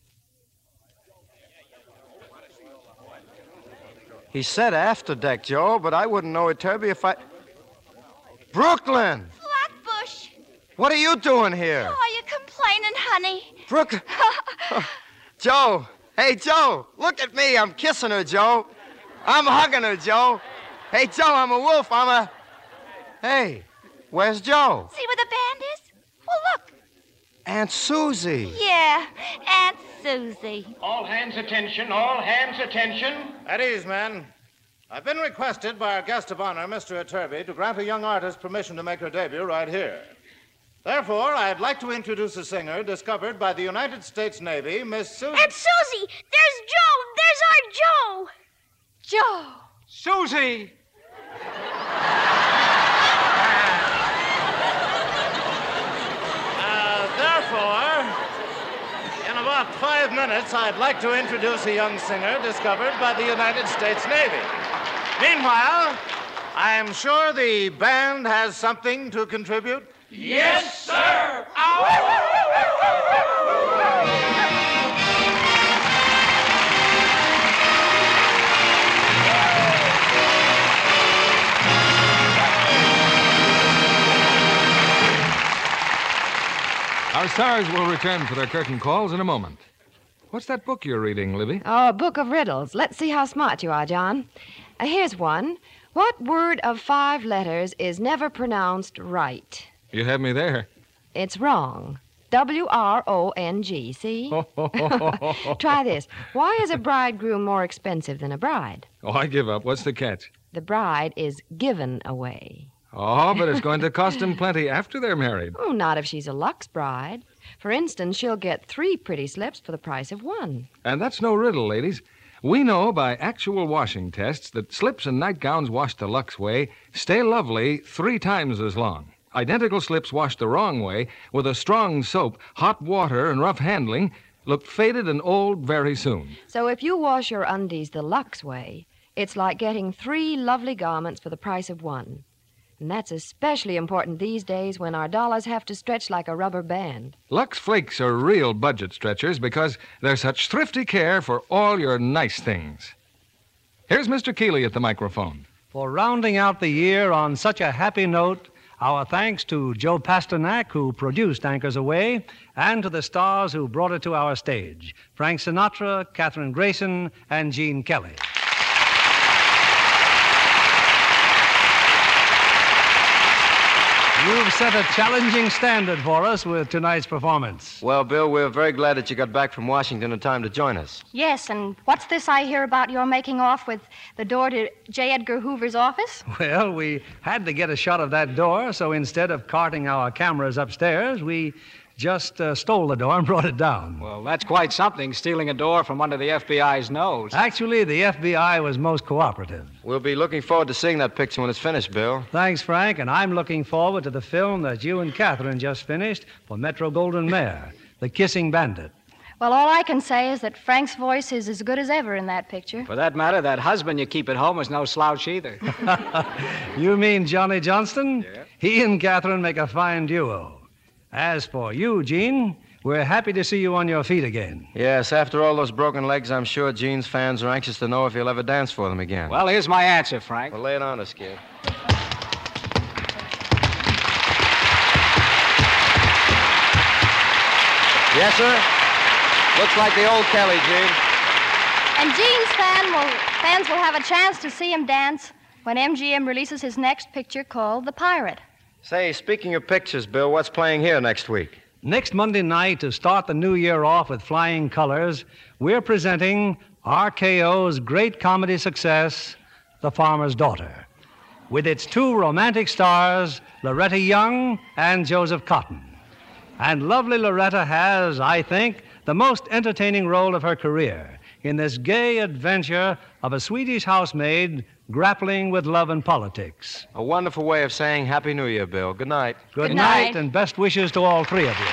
He said after deck, Joe, but I wouldn't know Iturby if I... Brooklyn! Flatbush. What are you doing here? Oh, are you complaining, honey? Brooklyn... Joe! Hey, Joe! Look at me. I'm kissing her, Joe. I'm hugging her, Joe. Hey, Joe, I'm a wolf. I'm a... Hey, where's Joe? See where the band is? Well, look. Aunt Susie. Yeah, Aunt Susie. All hands attention, all hands attention. At ease, men. I've been requested by our guest of honor, Mister Iturby, to grant a young artist permission to make her debut right here. Therefore, I'd like to introduce a singer discovered by the United States Navy, Miss Susie... Aunt Susie! There's Joe! There's our Joe! Joe! Susie! Uh, therefore, in about five minutes, I'd like to introduce a young singer discovered by the United States Navy. Meanwhile, I'm sure the band has something to contribute. Yes, sir. Our stars will return for their curtain calls in a moment. What's that book you're reading, Libby? Oh, a book of riddles. Let's see how smart you are, John. Uh, here's one. What word of five letters is never pronounced right? You have me there. It's wrong. W R O N G, see? Try this. Why is a bridegroom more expensive than a bride? Oh, I give up. What's the catch? The bride is given away. Oh, but it's going to cost them plenty after they're married. Oh, not if she's a Lux bride. For instance, she'll get three pretty slips for the price of one. And that's no riddle, ladies. We know by actual washing tests that slips and nightgowns washed the Lux way stay lovely three times as long. Identical slips washed the wrong way with a strong soap, hot water, and rough handling look faded and old very soon. So if you wash your undies the Lux way, it's like getting three lovely garments for the price of one. And that's especially important these days when our dollars have to stretch like a rubber band. Lux Flakes are real budget stretchers because they're such thrifty care for all your nice things. Here's Mister Keeley at the microphone. For rounding out the year on such a happy note, our thanks to Joe Pasternak, who produced Anchors Away, and to the stars who brought it to our stage, Frank Sinatra, Katherine Grayson, and Gene Kelly. You've set a challenging standard for us with tonight's performance. Well, Bill, we're very glad that you got back from Washington in time to join us. Yes, and what's this I hear about your making off with the door to J. Edgar Hoover's office? Well, we had to get a shot of that door, so instead of carting our cameras upstairs, we just uh, stole the door and brought it down. Well, that's quite something, stealing a door from under the F B I's nose. Actually, the F B I was most cooperative. We'll be looking forward to seeing that picture when it's finished, Bill. Thanks, Frank, and I'm looking forward to the film that you and Catherine just finished for Metro-Goldwyn-Mayer, The Kissing Bandit. Well, all I can say is that Frank's voice is as good as ever in that picture. For that matter, that husband you keep at home is no slouch either. You mean Johnny Johnston? Yeah. He and Catherine make a fine duo. As for you, Gene, we're happy to see you on your feet again. Yes, after all those broken legs, I'm sure Gene's fans are anxious to know if he'll ever dance for them again. Well, here's my answer, Frank. Well, lay it on us, kid. Yes, sir? Looks like the old Kelly, Gene. And Gene's fan will, fans will have a chance to see him dance when M G M releases his next picture called The Pirate. Say, speaking of pictures, Bill, what's playing here next week? Next Monday night, to start the new year off with flying colors, we're presenting R K O's great comedy success, The Farmer's Daughter, with its two romantic stars, Loretta Young and Joseph Cotton. And lovely Loretta has, I think, the most entertaining role of her career in this gay adventure of a Swedish housemaid grappling with love and politics. A wonderful way of saying Happy New Year, Bill. Good night. Good, Good night. night, and best wishes to all three of you.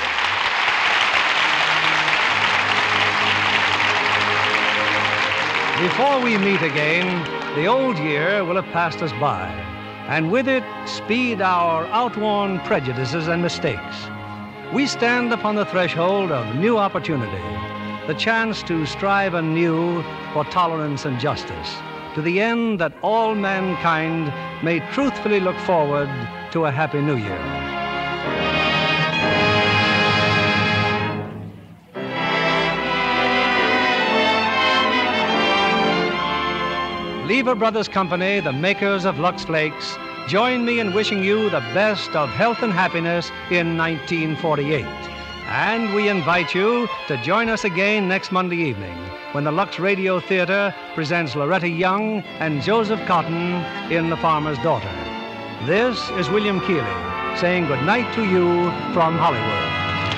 Before we meet again, the old year will have passed us by, and with it speed our outworn prejudices and mistakes. We stand upon the threshold of new opportunity, the chance to strive anew for tolerance and justice, to the end that all mankind may truthfully look forward to a happy new year. Lever Brothers Company, the makers of Lux Flakes, join me in wishing you the best of health and happiness in nineteen forty-eight. And we invite you to join us again next Monday evening when the Lux Radio Theater presents Loretta Young and Joseph Cotton in The Farmer's Daughter. This is William Keeley saying good night to you from Hollywood.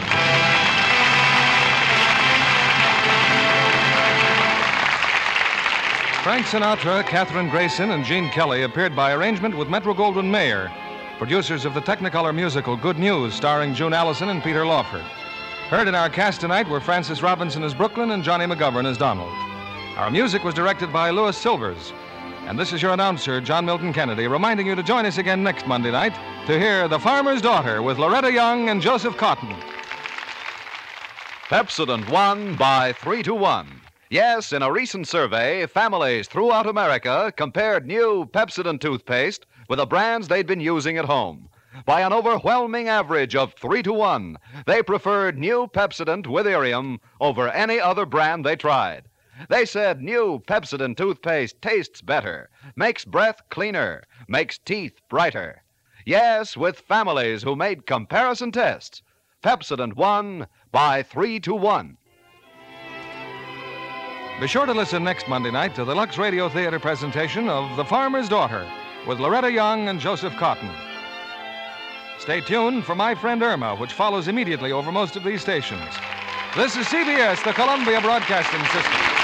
Frank Sinatra, Katherine Grayson, and Gene Kelly appeared by arrangement with Metro-Goldwyn-Mayer, producers of the Technicolor musical Good News, starring June Allison and Peter Lawford. Heard in our cast tonight were Francis Robinson as Brooklyn and Johnny McGovern as Donald. Our music was directed by Louis Silvers. And this is your announcer, John Milton Kennedy, reminding you to join us again next Monday night to hear The Farmer's Daughter with Loretta Young and Joseph Cotton. Pepsodent won by three to one. Yes, in a recent survey, families throughout America compared new Pepsodent toothpaste with the brands they'd been using at home. By an overwhelming average of three to one, they preferred new Pepsodent with Irium over any other brand they tried. They said new Pepsodent toothpaste tastes better, makes breath cleaner, makes teeth brighter. Yes, with families who made comparison tests, Pepsodent won by three to one. Be sure to listen next Monday night to the Lux Radio Theater presentation of The Farmer's Daughter with Loretta Young and Joseph Cotton. Stay tuned for My Friend Irma, which follows immediately over most of these stations. This is C B S, the Columbia Broadcasting System.